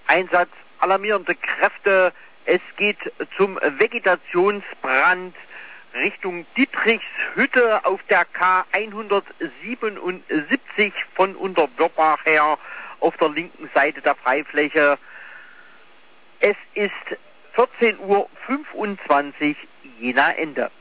Einsatz alarmierende Kräfte. Es geht zum Vegetationsbrand Richtung Dietrichshütte auf der K177 von Unterwörbach her auf der linken Seite der Freifläche. Es ist 14:25 Uhr, Jena Ende.